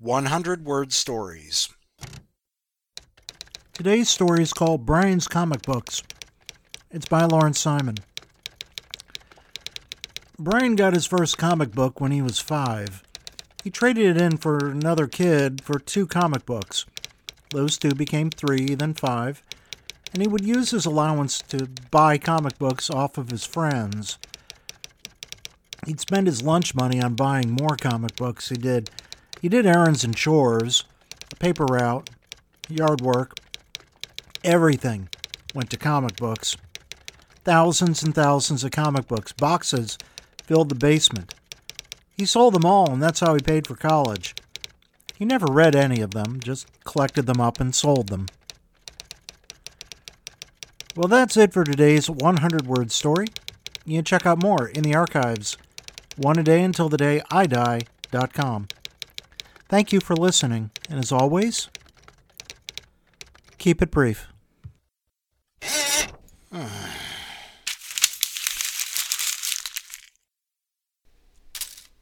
100-word stories. Today's story is called Brian's Comic Books. It's by Lawrence Simon. Brian got his first comic book when he was 5. He traded it in for another kid for 2 comic books. Those 2 became 3, then 5, and he would use his allowance to buy comic books off of his friends. He'd spend his lunch money on buying more comic books. He did errands and chores, paper route, yard work. Everything went to comic books. Thousands and thousands of comic books. Boxes filled the basement. He sold them all, and that's how he paid for college. He never read any of them, just collected them up and sold them. Well, that's it for today's 100-word story. You can check out more in the archives. oneadayuntilthedayidie.com. Thank you for listening, and as always, keep it brief.